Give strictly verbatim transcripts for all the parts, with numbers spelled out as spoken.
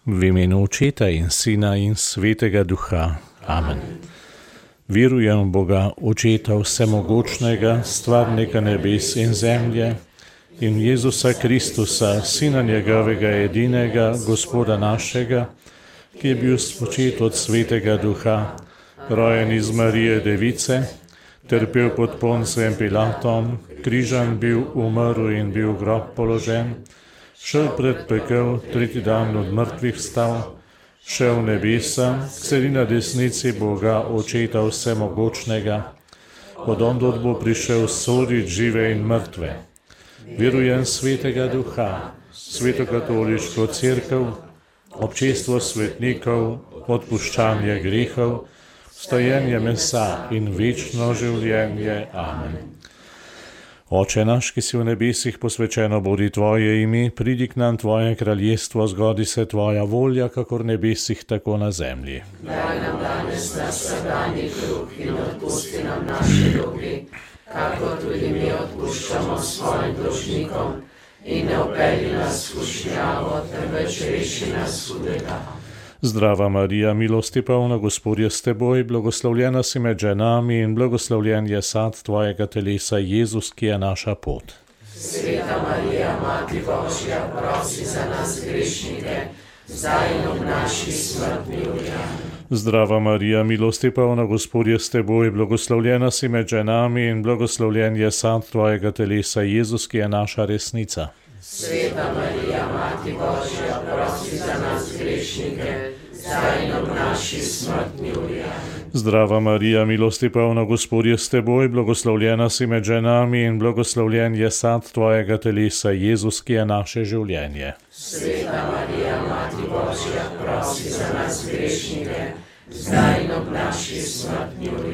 V imenu Očeta in Sina in Svetega Duha. Amen. Verujem v Boga, Očeta vsemogočnega, stvarnika nebes in zemlje, in Jezusa Kristusa, Sina njegovega edinega, Gospoda našega, ki je bil spočet od Svetega Duha, rojen iz Marije Device, trpel pod Poncijem Pilatom, križan bil, umrl in bil v grob položen, šel pred pekel, tretji dan od mrtvih vstal, šel v nebesa, sedi na desnici Boga, Očeta vsemogočnega, od ondod bo prišel sodit žive in mrtve. Verujem Svetega Duha, Svetokatoliško cerkev, občestvo svetnikov, odpuščanje grehov, stojenje mesa in večno življenje. Amen. Oče naš, ki si v nebesih, posvečeno bodi tvoje ime, pridi k nam tvoje kraljestvo, zgodi se tvoja volja, kakor v nebesih, tako na zemlji. Daj nam danes naš vsakdanji kruh in odpusti nam naše dolge, kakor tudi mi odpuščamo svojim dolžnikom, in ne vpelji nas v skušnjavo, temveč reši nas hudega. Zdrava Marija, milosti polna, Gospod je s teboj, blagoslovljena si med ženami in blagoslovljen je sad tvojega telesa, Jezus, ki je naša pot. Sveta Marija, Mati Božja, prosi za nas grešnike, zdaj in ob naši smrtni uri. Zdrava Marija, milosti polna, Gospod je s teboj, blagoslovljena si med ženami in blagoslovljen je sad tvojega telesa, Jezus, ki je naša resnica. Sveta Marija, Mati Božja, prosi za nas grešnike, zdaj in ob naši smrtni uri. Zdrava Marija, milosti polna, Gospod je s teboj, blagoslovljena si med ženami in blagoslovljen je sad tvojega telesa, Jezus, ki je naše življenje. Sveta Marija, Mati Božja, prosi za nas grešnike, zdaj in ob naši smrtni uri.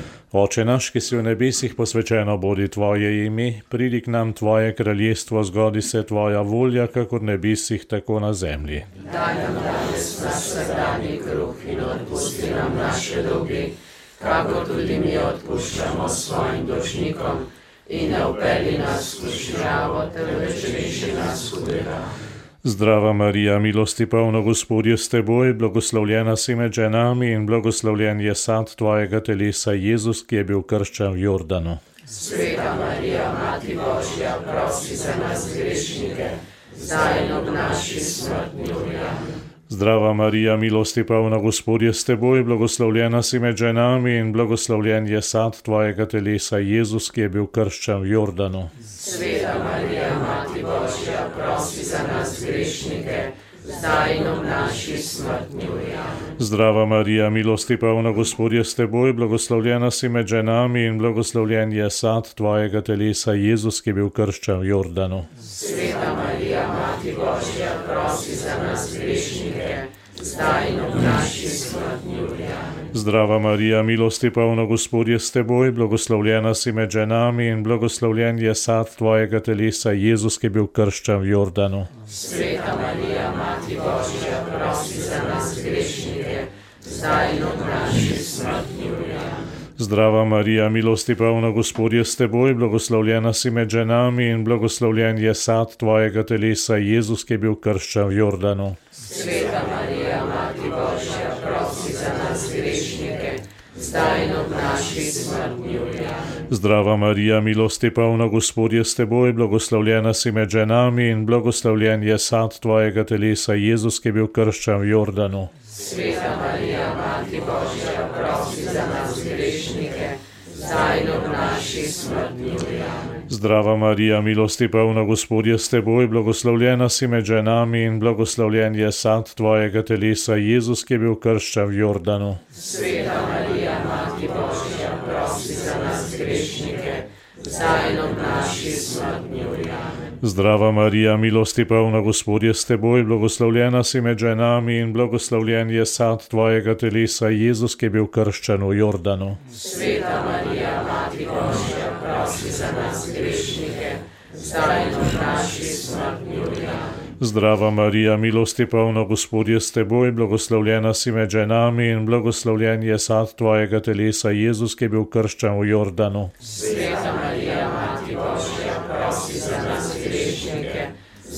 Oče naš, ki si v nebesih, posvečeno bodi tvoje ime, pridi k nam tvoje kraljestvo, zgodi se tvoja volja, kakor v nebesih, tako na zemlji. Daj nam danes naš vsakdanji kruh in odpusti nam naše dolge, kakor tudi mi odpuščamo svojim dolžnikom, in ne vpelji nas v skušnjavo, temveč reši nas hudega. Zdrava Marija, milosti polna, Gospod je s teboj, blagoslovljena si med ženami in blagoslovljen je sad tvojega telesa, Jezus, ki je bil krščen v Jordanu. Sveta Marija, Mati Božja, prosi za nas grešnike, zdaj in ob naši smrtni uri. Zdrava Marija, milosti polna, Gospod je s teboj, blagoslovljena si med ženami in blagoslovljen je sad tvojega telesa, Jezus, ki je bil krščen v Jordanu. Sveta Marija, Mati Božja, prosi za nas grešnike, zdaj in ob naši smrtni uri. Zdrava Marija, milosti polna, Gospod je s teboj, blagoslovljena si med ženami in blagoslovljen je sad tvojega telesa, Jezus, ki je bil krščen v Jordanu. Sveta Marija, Mati Božja, prosi za nas grešnike, zdaj in ob naši smrtni uri. Zdrava Marija, milosti polna, Gospod je s teboj, blagoslovljena si med ženami in blagoslovljen je sad tvojega telesa, Jezus, ki je bil krščen v Jordanu. Sveta Marija, Mati Božja, prosi za nas grešnike, zdaj in ob naši smrtni uri. Zdrava Marija, milosti polna, Gospod je s teboj, blagoslovljena si med ženami in blagoslovljen je sad tvojega telesa, Jezus, ki je bil krščen v Jordanu. Sveta Marija, Mati Božja, prosi za nas grešnike, zdaj in ob naši smrtni uri. Zdrava Marija, milosti polna, Gospod je s teboj, blagoslovljena si med ženami in blagoslovljen je sad tvojega telesa, Jezus, ki je bil krščen v Jordanu. Sveta Marija, Mati Božja, prosi za nas grešnike, zdaj in ob naši smrtni uri. Zdrava Marija, milosti polna, Gospod je s teboj, blagoslovljena si med ženami in blagoslovljen je sad tvojega telesa, Jezus, ki je bil krščen v Jordanu. Sveta Marija, Mati Božja, prosi za nas grešnike, zdaj in ob naši smrtni uri. Zdrava Marija, milosti polna, Gospod je s teboj, blagoslovljena si med ženami in blagoslovljen je sad tvojega telesa, Jezus, ki je bil krščen v Jordanu. Sveta Marija, Mati Božja, prosi za nas grešnike, zdaj in ob naši smrtni uri. Zdrava Marija, milosti polna, Gospod je s teboj, blagoslovljena si med ženami in blagoslovljen je sad tvojega telesa, Jezus, ki je bil krščen v Jordanu. Sveta Marija, Mati Božja, prosi za nas grešnike,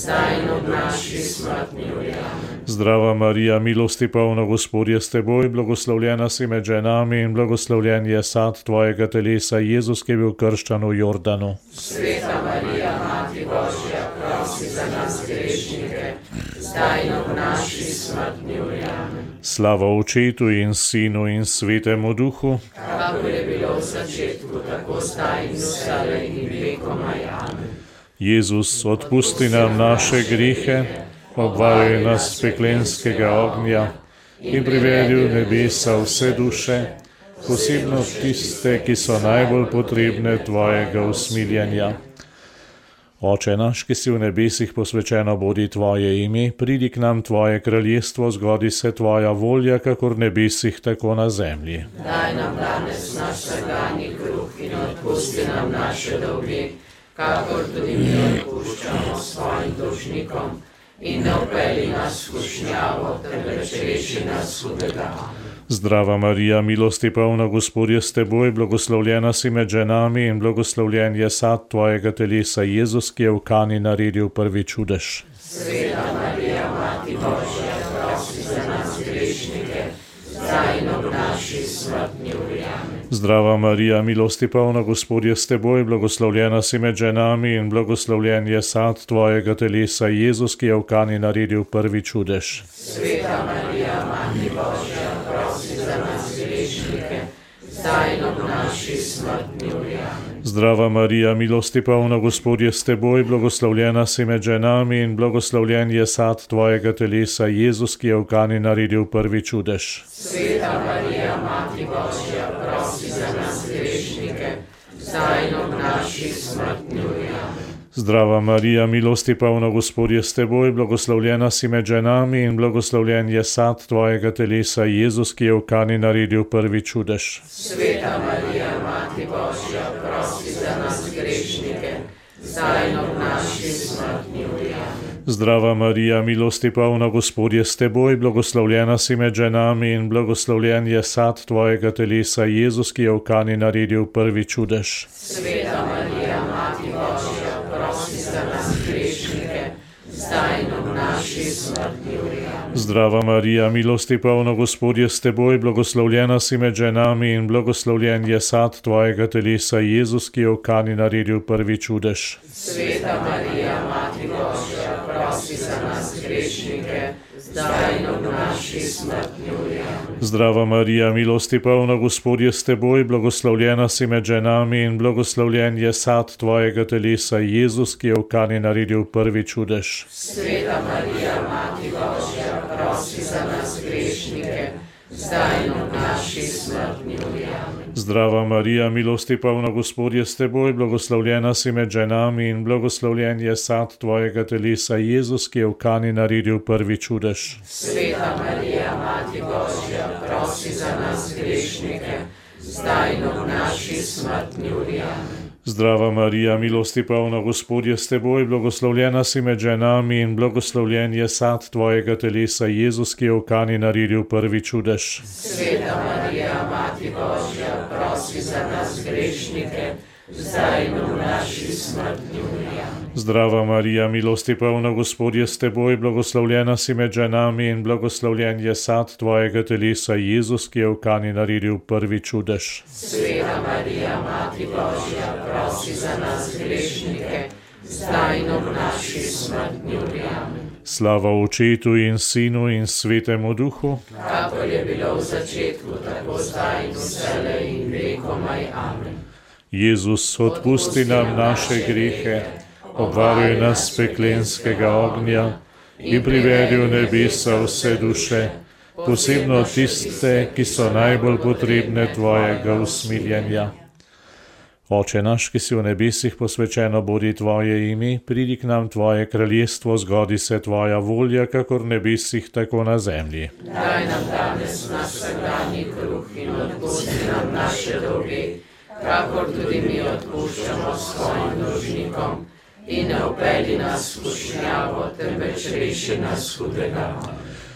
zdaj in ob naši smrtni uri. Amen. Zdrava Marija, milosti polna, Gospod je s teboj, blagoslovljena si med ženami in blagoslovljen je sad tvojega telesa, Jezus, ki je bil krščan v Jordanu. Sveta Marija, Mati Božja, prosi za nas grešnike, zdaj in ob naši smrtni uri. Amen. Slava Očetu in Sinu in Svetemu Duhu, kakor je bilo v začetku, tako zdaj in vselej in vekomaj. Amen. Jezus, odpusti nam naše grehe, obvaruj nas peklenskega ognja in privedi v nebesa vse duše, posebno tiste, ki so najbolj potrebne tvojega usmiljenja. Oče naš, ki si v nebesih, posvečeno bodi tvoje ime, pridi k nam tvoje kraljestvo, zgodi se tvoja volja, kakor v nebesih, tako na zemlji. Daj nam danes naš vsakdanji kruh in odpusti nam naše dolge, kakor tudi mi odpuščamo svojim dolžnikom, in ne vpelji nas v skušnjavo, temveč reši nas hudega. Zdrava Marija, milosti polna, Gospod je s teboj, blagoslovljena si med ženami in blagoslovljen je sad tvojega telesa, Jezus, ki je v Kani naredil prvi čudež. Sveta Marija, Mati Božja, prosi za nas grešnike, zdaj in ob naši smrtni uri. Amen. Zdrava Marija, milosti polna, Gospod je s teboj, blagoslovljena si med ženami in blagoslovljen je sad tvojega telesa, Jezus, ki je v Kani naredil prvi čudež. Sveta Marija, Mati Božja, prosi za nas grešnike, zdaj in ob naši smrtni uri. Amen. Zdrava Marija, milosti polna, Gospod je s teboj, blagoslovljena si med ženami in blagoslovljen je sad tvojega telesa, Jezus, ki je v Kani naredil prvi čudež. Sveta Marija, Mati Božja, prosi za nas grešnike, zdaj in ob naši smrtni uri. Amen. Zdrava Marija, milosti polna, Gospod je s teboj, blagoslovljena si med ženami in blagoslovljen je sad tvojega telesa, Jezus, ki je v Kani naredil prvi čudež. Sveta Marija, Mati Božja, prosi za nas grešnike, zdaj in ob naši smrtni uri. Amen. Zdrava Marija, milosti polna, Gospod je s teboj, blagoslovljena si med ženami in blagoslovljen je sad tvojega telesa, Jezus, ki je v Kani naredil prvi čudež. Sveta Marija, Mati Božja, prosi za nas grešnike, zdaj in ob naši smrtni uri. Amen. Zdrava Marija, milosti polna, Gospod je s teboj, blagoslovljena si med ženami in blagoslovljen je sad tvojega telesa, Jezus, ki je v Kani naredil prvi čudež. Sveta Marija, Mati Božja, prosi za nas grešnike, zdaj in ob naši smrtni uri. Amen. Zdrava Marija, milosti polna, Gospod je s teboj, blagoslovljena si med ženami in blagoslovljen je sad tvojega telesa, Jezus, ki je v Kani naredil prvi čudež. Sveta Marija, Mati Božja, prosi za nas grešnike, zdaj in ob naši smrtni uri. Amen. Zdrava Marija, milosti polna, Gospod je s teboj, blagoslovljena si med ženami in blagoslovljen je sad tvojega telesa, Jezus, ki je v Kani naredil prvi čudež. Sveta Marija, Mati Božja, prosi za nas grešnike, zdaj in ob naši smrtni uri. Amen. Zdrava Marija, milosti polna, Gospod je s teboj, blagoslovljena si med ženami in blagoslovljen je sad tvojega telesa, Jezus, ki je v Kani naredil prvi čudež. Sveta Marija, Mati Božja, prosi za nas grešnike, zdaj in ob naši smrtni uri. Amen. Zdrava Marija, milosti polna, Gospod je s teboj, blagoslovljena si med ženami in blagoslovljen je sad tvojega telesa, Jezus, ki je v Kani naredil prvi čudež. Sveta Marija, Mati Božja, prosi za nas grešnike, zdaj in ob naši smrtni uri. Amen. Slava Očetu in Sinu in Svetemu Duhu, kakor je bilo v začetku, tako zdaj in vselej in vekomaj. Amen. Jezus, odpusti nam naše grehe, obvaruj nas peklenskega ognja in privedi v nebesa vse duše, posebno tiste, ki so najbolj potrebne tvojega usmiljenja. Oče naš, ki si v nebesih, posvečeno bodi tvoje ime, pridi k nam tvoje kraljestvo, zgodi se tvoja volja, kakor v nebesih, tako na zemlji. Daj nam danes naš vsakdanji kruh in odpusti nam naše dolge, kakor tudi mi odpuščamo svojim dolžnikom, in ne vpelji nas v skušnjavo, temveč reši nas hudega.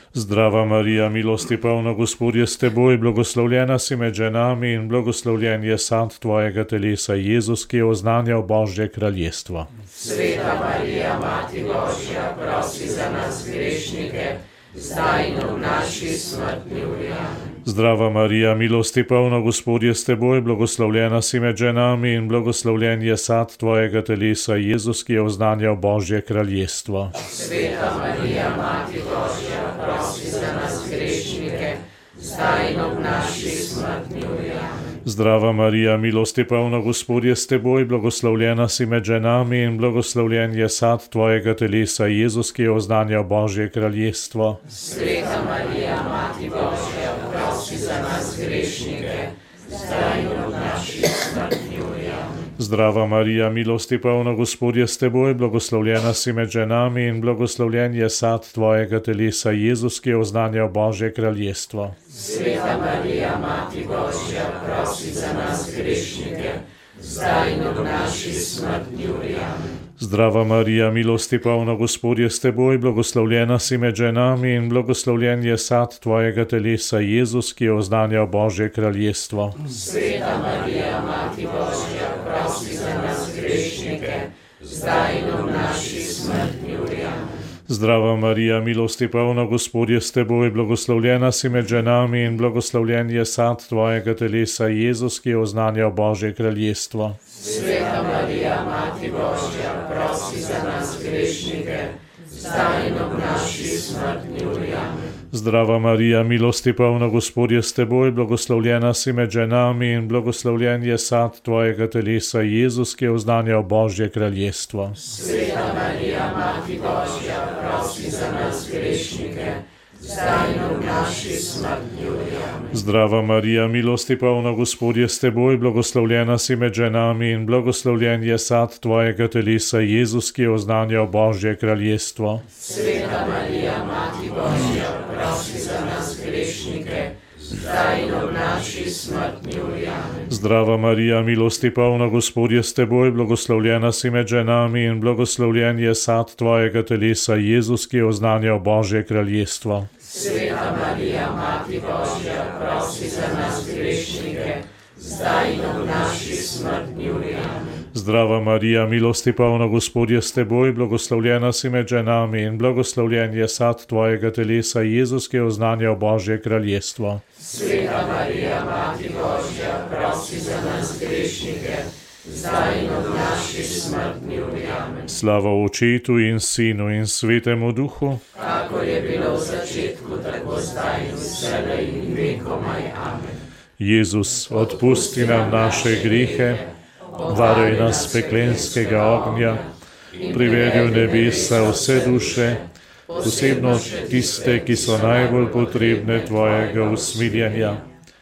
Zdrava Marija, milosti polna, Gospod je s teboj, blagoslovljena si med ženami in blagoslovljen je sad tvojega telesa, Jezus, ki je oznanjal Božje kraljestvo. Sveta Marija, Mati Božja, prosi za nas grešnike, zdaj in v naši smrtni uri. Amen. Zdrava Marija, milosti polna, Gospod je s teboj, blagoslovljena si med ženami in blagoslovljen je sad tvojega telesa, Jezus, ki je oznanjal Božje kraljestvo. Sveta Marija, Mati Božja, prosi za nas grešnike, zdaj in v naši smrtni uri. Amen. Zdrava Marija, milosti polna, Gospod je s teboj, blagoslovljena si med ženami in blagoslovljen je sad tvojega telesa, Jezus, ki je oznanjal Božje kraljestvo. Sveta Marija, Mati Božja, prosi za nas grešnike, zdaj in v naši smrtni uri. Amen. Zdrava Marija, milosti polna, Gospod je s teboj, blagoslovljena si med ženami in blagoslovljen je sad tvojega telesa, Jezus, ki je oznanjal Božje kraljestvo. Sveta Marija, Mati Božja, prosi za nas grešnike, zdaj in v naši smrtni uri. Amen. Zdrava Marija, milosti polna, Gospod je s teboj, blagoslovljena si med ženami in blagoslovljen je sad tvojega telesa, Jezus, ki je oznanjal Božje kraljestvo. Sveta Marija, Mati Božja, prosi za nas grešnike, zdaj in v naši smrtni uri. Amen. Zdrava Marija, milosti polna, Gospod je s teboj, blagoslovljena si med ženami in blagoslovljen je sad tvojega telesa, Jezus, ki je oznanjal Božje kraljestvo. Sveta Marija, Mati Božja, prosi za nas grešnike, zdaj in v naši smrtni uri. Amen. Zdrava Marija, milosti polna, Gospod je s teboj, blagoslovljena si med ženami in blagoslovljen je sad tvojega telesa, Jezus, ki je oznanjal Božje kraljestvo. Sveta Marija, Mati Božja, prosi za nas grešnike, zdaj in v naši smrtni uri. Amen. Zdrava Marija, milosti polna, Gospod je s teboj, blagoslovljena si med ženami in blagoslovljen je sad tvojega telesa, Jezus, ki je oznanjal Božje kraljestvo. Sveta Marija, Mati Božja, prosi za nas grešnike, zdaj in v naši smrtni uri. Amen. Zdrava Marija, milosti polna, Gospod je s teboj, blagoslovljena si med ženami in blagoslovljen je sad tvojega telesa, Jezus, ki je oznanjal Božje kraljestvo. Sveta Marija, Mati Božja, prosi za nas grešnike, zdaj in v naši smrtni uri. Amen. Zdrava Marija, milosti polna, Gospod je s teboj, blagoslovljena si med ženami in blagoslovljen je sad tvojega telesa, Jezus, ki je oznanjal Božje kraljestvo. Sveta Marija, Mati Božja, prosi za nas grešnike, zdaj in v naši smrtni uri. Amen. Slava Očetu in Sinu in Svetemu Duhu, kakor je bilo v začetku, tako zdaj in vselej in vekomaj. Amen. Jezus, odpusti nam naše grehe, varuj nas peklenskega ognja, privedi v nebesa vse duše, posebno tiste, ki so najbolj potrebne tvojega usmiljenja.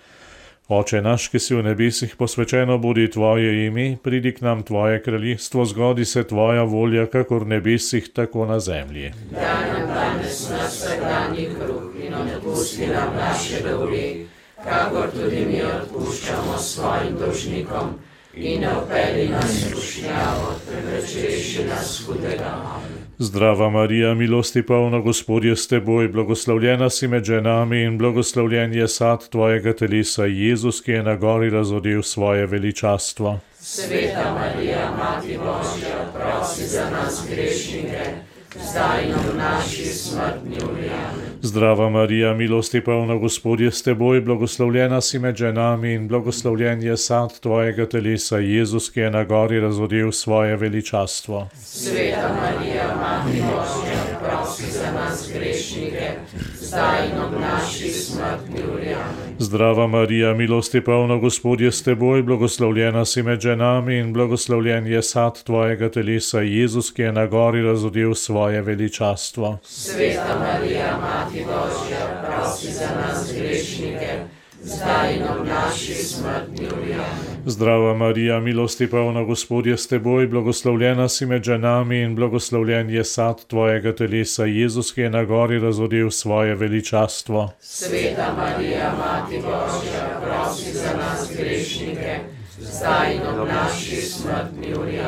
Oče naš, ki si v nebesih, posvečeno bodi tvoje ime, pridi k nam tvoje kraljestvo, zgodi se tvoja volja, kakor v nebesih, tako na zemlji. Daj nam danes naš vsakdanji kruh in odpusti nam naše dolge, kakor tudi mi odpuščamo svojim dolžnikom, in ne vpelji nas v skušnjavo, temveč reši nas hudega. Amen. Zdrava Marija, milosti polna, Gospod je s teboj, blagoslovljena si med ženami in blagoslovljen je sad tvojega telesa, Jezus, ki je na gori razodel svoje veličastvo. Sveta Marija, Mati Božja, prosi za nas grešnike, zdaj in v naši smrtni uri. Amen. Zdrava Marija, milosti polna, Gospod je s teboj, blagoslovljena si med ženami in blagoslovljen je sad tvojega telesa, Jezus, ki je na gori razodel svoje veličastvo. Sveta Marija, Mati Božja, prosi za nas grešnike, zdaj in v naši smrtni uri. Amen. Zdrava Marija, milosti polna, Gospod je s teboj, blagoslovljena si med ženami in blagoslovljen je sad tvojega telesa, Jezus, ki je na gori razodel svoje veličastvo. Sveta Marija, Mati Božja, prosi za nas grešnike, zdaj in v naši smrtni uri. Amen. Zdrava Marija, milosti polna, Gospod je s teboj, blagoslovljena si med ženami in blagoslovljen je sad tvojega telesa, Jezus, ki je na gori razodel svoje veličastvo. Sveta Marija, Mati Božja, prosi za nas grešnike, zdaj in v naši smrtni uri. Amen.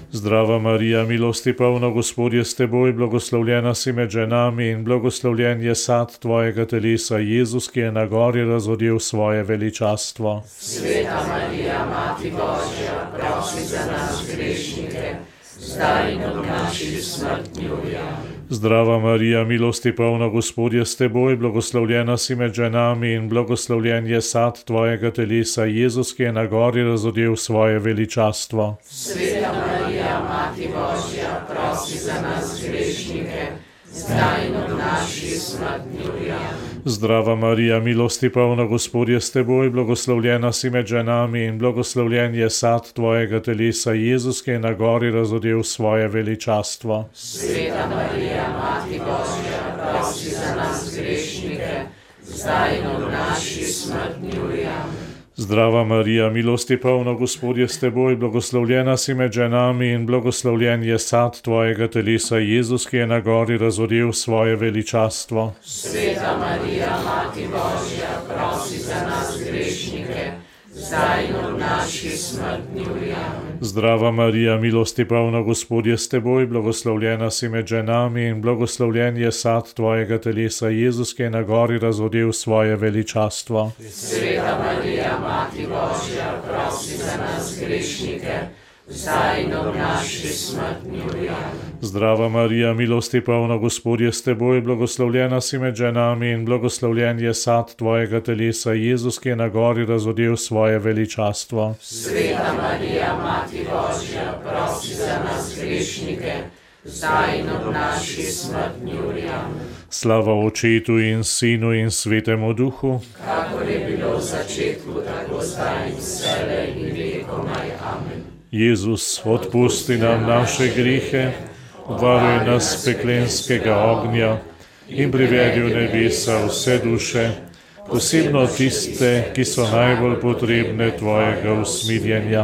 Zdrava Marija, milosti polna, Gospod je s teboj, blagoslovljena si med ženami in blagoslovljen je sad tvojega telesa, Jezus, ki je na gori razodel svoje veličastvo. Sveta Marija, Mati Božja, prosi za nas grešnike, zdaj in ob naši smrtni uri. Zdrava Marija, milosti polna, Gospod je s teboj, blagoslovljena si med ženami in blagoslovljen je sad tvojega telesa, Jezus, ki je na gori razodel svoje veličastvo. Sveta Marija, Mati Božja, prosi za nas grešnike, zdaj in ob naši smrtni uri. Zdrava Marija, milosti polna, Gospod je s teboj, blagoslovljena si med ženami in blagoslovljen je sad tvojega telesa, Jezus, ki je na gori razodel svoje veličastvo. Sveta Marija, Mati Božja, prosi za nas grešnike, zdaj in ob naši smrtni uri. Zdrava Marija, milosti polna, Gospod je s teboj, blagoslovljena si med ženami in blagoslovljen je sad tvojega telesa, Jezus, ki je na gori razodel svoje veličastvo. Sveta Marija, Mati Božja, prosi za nas grešnike, zdaj in ob naši smrtni uri. Zdrava Marija, milosti polna, Gospod je s teboj, blagoslovljena si med ženami in blagoslovljen je sad tvojega telesa, Jezus, ki je na gori razodel svoje veličastvo. Sveta Marija, Mati Božja, prosi za nas grešnike, zdaj in ob naši smrtni uri. Zdrava Marija, milosti polna, Gospod je s teboj, blagoslovljena si med ženami in blagoslovljen je sad tvojega telesa, Jezus, ki je na gori razodel svoje veličastvo. Sveta Marija, Mati Božja, prosi za nas grešnike, zdaj in ob naši smrtni uri. Slava Očetu in Sinu in Svetemu Duhu, kakor je bilo v začetku, tako zdaj in vselej in vekomaj. Amen. Jezus, odpusti nam naše grehe, obvaruj nas peklenskega ognja in privedi v nebesa vse duše, posebno tiste, ki so najbolj potrebne tvojega usmiljenja.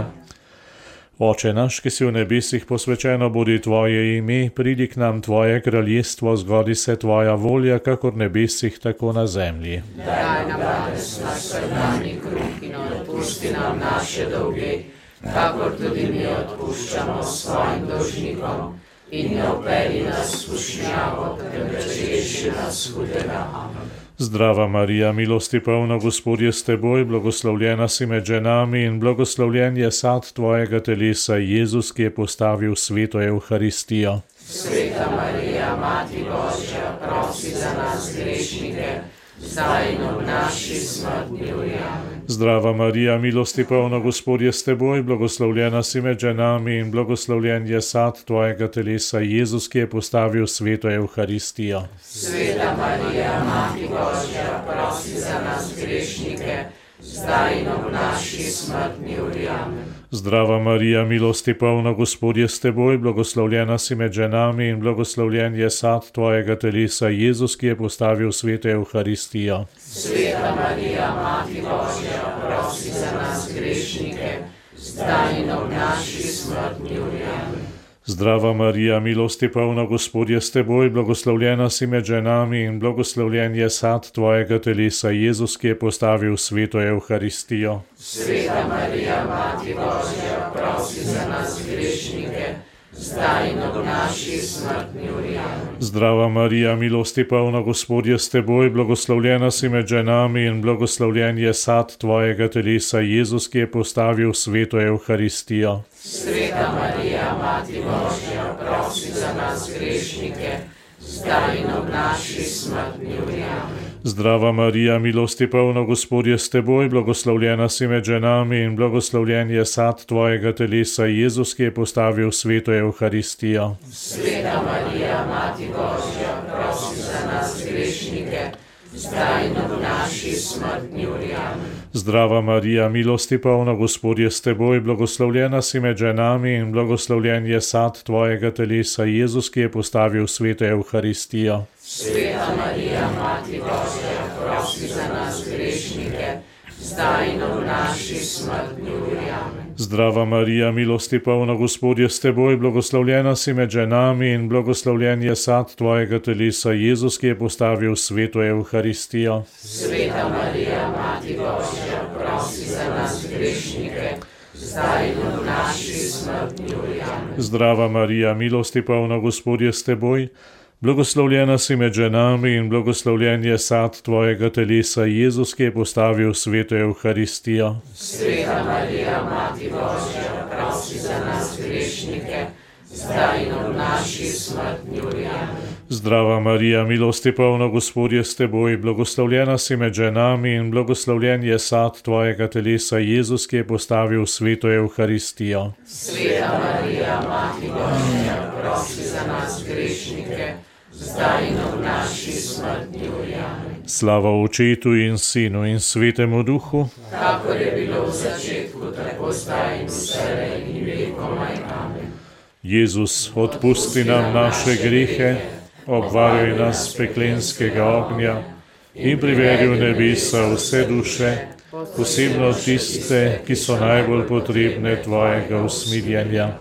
Oče naš, ki si v nebesih, posvečeno bodi tvoje ime, pridi k nam tvoje kraljestvo, zgodi se tvoja volja, kakor v nebesih, tako na zemlji. Daj nam danes naš vsakdanji kruh in odpusti nam naše dolge, kakor tudi mi odpuščamo svojim dolžnikom, in ne vpelji nas v skušnjavo, temveč reši nas hudega. Amen. Zdrava Marija, milosti polna, Gospod je s teboj, blagoslovljena si med ženami in blagoslovljen je sad tvojega telesa, Jezus, ki je postavil sveto Evharistijo. Sveta Marija, Mati Božja, prosi za nas grešnike, zdaj in ob naši smrtni uri. Zdrava Marija, milosti polna, Gospod je s teboj, blagoslovljena si med ženami in blagoslovljen je sad tvojega telesa, Jezus, ki je postavil sveto Evharistijo. Sveta Marija, Mati Božja, prosi za nas grešnike, zdaj in ob naši smrtni uri. Zdrava Marija, milosti polna, Gospod je s teboj, blagoslovljena si med ženami in blagoslovljen je sad tvojega telesa, Jezus, ki je postavil sveto Evharistijo. Sveta Marija, Mati Božja, prosi za nas grešnike, zdaj in ob naši smrtni uri. Zdrava Marija, milosti polna, Gospod je s teboj, blagoslovljena si med ženami in blagoslovljen je sad tvojega telesa, Jezus, ki je postavil sveto Evharistijo. Sveta Marija, Mati Božja, prosi za nas grešnike, zdaj in ob naši smrtni uri. Zdrava Marija, milosti polna, Gospod je s teboj, blagoslovljena si med ženami in blagoslovljen je sad tvojega telesa, Jezus, ki je postavil sveto Evharistijo. Sveta Marija, Mati Božja, prosi za nas grešnike, zdaj in ob naši smrtni uri. Zdrava Marija, milosti polna, Gospod je s teboj, blagoslovljena si med ženami in blagoslovljen je sad tvojega telesa, Jezus, ki je postavil sveto Evharistijo. Sveta Marija, Mati Božja, prosi za nas grešnike, zdaj in ob naši smrtni uri. Zdrava Marija, milosti polna, Gospod je s teboj, blagoslovljena si med ženami in blagoslovljen je sad tvojega telesa, Jezus, ki je postavil sveto Evharistijo. Sveta Marija, Mati Božja, prosi za nas grešnike, zdaj in ob naši smrtni uri. Zdrava Marija, milosti polna, Gospod je s teboj, blagoslovljena si med ženami in blagoslovljen je sad tvojega telesa, Jezus, ki je postavil sveto Evharistijo. Sveta Marija, Mati Božja, prosi za nas grešnike, zdaj in v naši smrtni uri. Amen. Zdrava Marija, milosti polna, Gospod je s teboj, blagoslovljena si med ženami in blagoslovljen je sad tvojega telesa, Jezus, ki je postavil sveto Evharistijo. Sveta Marija, Mati Božja, prosi za nas grešnike, zdaj in v naši smrtni uri. Amen. Zdrava Marija, milosti polna, Gospod je s teboj, blagoslovljena si med ženami in blagoslovljen je sad tvojega telesa, Jezus, ki je postavil sveto Evharistijo. Sveta Marija, Mati Božja, prosi za nas grešnike, zdaj in v naši smrtni uri. Amen. Slava Očetu in Sinu in Svetemu Duhu, kakor je bilo v začetku, tako zdaj in vselej in vekomaj. Amen. Jezus, odpusti nam naše grehe, obvaruj nas peklenskega ognja in privedi v nebesa vse duše, posebno tiste, ki so najbolj potrebne tvojega usmiljenja.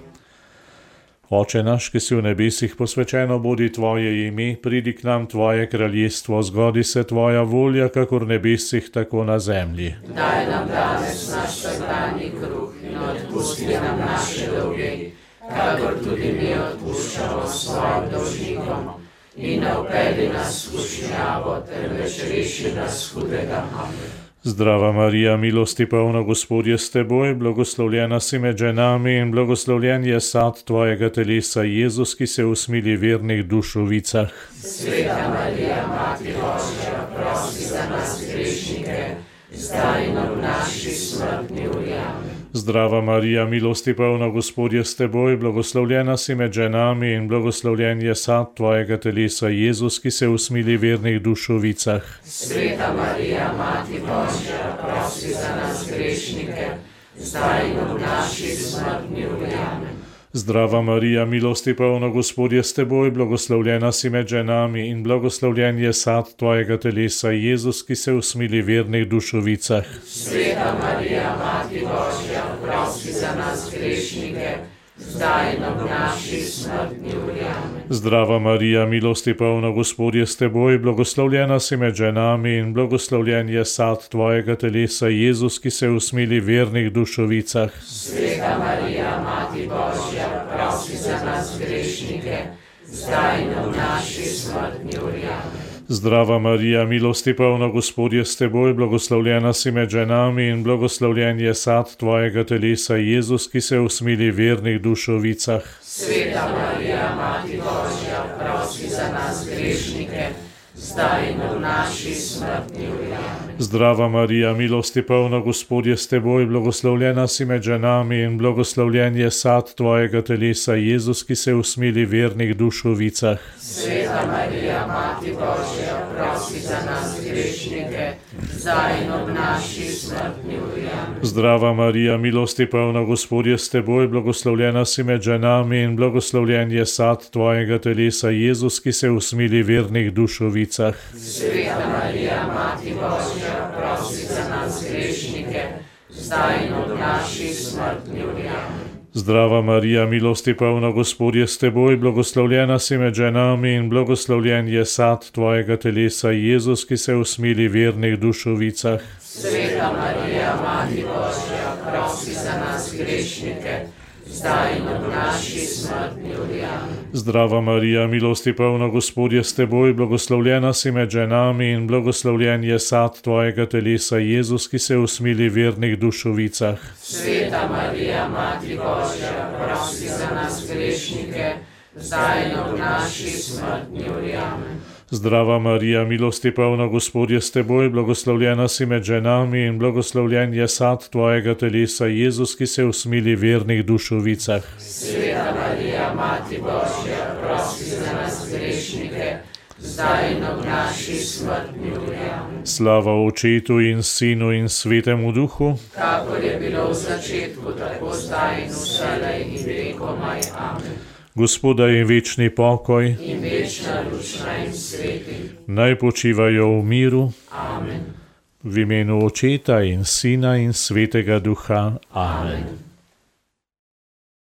Oče naš, ki si v nebesih, posvečeno bodi tvoje ime, pridi k nam tvoje kraljestvo, zgodi se tvoja volja, kakor v nebesih, tako na zemlji. Daj nam danes naš vsakdanji kruh in odpusti nam naše dolge, kakor tudi mi odpuščamo svojim dolžnikom. In ne vpelji nas v skušnjavo, temveč reši nas hudega. Amen. Zdrava Marija, milosti polna, Gospod je s teboj, blagoslovljena si med ženami in blagoslovljen je sad tvojega telesa, Jezus, ki se usmili vernih duš v vicah. Sveta Marija, Mati Božja, prosi za nas grešnike, zdaj in v naši smrtni uri. Amen. Zdrava Marija, milosti polna, Gospod je s teboj, blagoslovljena si med ženami in blagoslovljen je sad tvojega telesa, Jezus, ki se usmili vernih duš v vicah. Sveta Marija, Mati Božja, prosi za nas grešnike, zdaj in v naši smrtni uri. Amen. Zdrava Marija, milosti polna, Gospod je s teboj, blagoslovljena si med ženami in blagoslovljen je sad tvojega telesa, Jezus, ki se usmili vernih duš v vicah. Sveta Marija, Mati Božja, prosi za nas grešnike, zdaj in v naši smrtni uri. Amen. Zdrava Marija, milosti polna, Gospod je s teboj, blagoslovljena si med ženami in blagoslovljen je sad tvojega telesa, Jezus, ki se usmili vernih duš v vicah. Sveta Marija, Mati Božja, prosi za nas grešnike, zdaj in v naši smrtni uri. Amen. Zdrava Marija, milosti polna, Gospod je s teboj, blagoslovljena si med ženami in blagoslovljen je sad tvojega telesa, Jezus, ki se usmili vernih duš v vicah. Sveta Marija, Mati Božja, prosi za nas grešnike, zdaj in v naši smrtni uri. Amen. Zdrava Marija, milosti polna, Gospod je s teboj, blagoslovljena si med ženami in blagoslovljen je sad tvojega telesa, Jezus, ki se usmili vernih duš v vicah. Sveta Marija, Mati Božja, prosi za nas grešnike, zdaj in v naši smrtni uri. Amen. Zdrava Marija, milosti polna, Gospod je s teboj, blagoslovljena si med ženami in blagoslovljen je sad tvojega telesa, Jezus, ki se usmili vernih duš v vicah. Sveta Marija, Mati Božja, prosi za nas grešnike, zdaj in v naši smrtni uri. Amen. Zdrava Marija, milosti polna, Gospod je s teboj, blagoslovljena si med ženami in blagoslovljen je sad tvojega telesa, Jezus, ki se usmili vernih duš v vicah. Sveta Marija, Mati Božja, prosi za nas grešnike, zdaj in v naši smrtni uri. Amen. Zdrava Marija, milosti polna, Gospod je s teboj, blagoslovljena si med ženami in blagoslovljen je sad tvojega telesa, Jezus, ki se usmili vernih duš v vicah. Sveta Marija, Mati Božja, prosi za nas grešnike, zdaj in v naši smrtni uri. Amen. Zdrava Marija, milosti polna, Gospod je s teboj, blagoslovljena si med ženami in blagoslovljen je sad tvojega telesa, Jezus, ki se usmili vernih duš v vicah. Sveta Marija, Mati Božja, prosi za nas grešnike, zdaj in v naši smrtni uri. Amen. Slava Očetu in Sinu in Svetemu Duhu, kakor je bilo v začetku, tako zdaj in vselej in vekomaj. Amen. Gospoda in večni pokoj in večna lučna in sveti naj počivajo v miru. Amen. V imenu Očeta in Sina in Svetega Duha. Amen. Amen.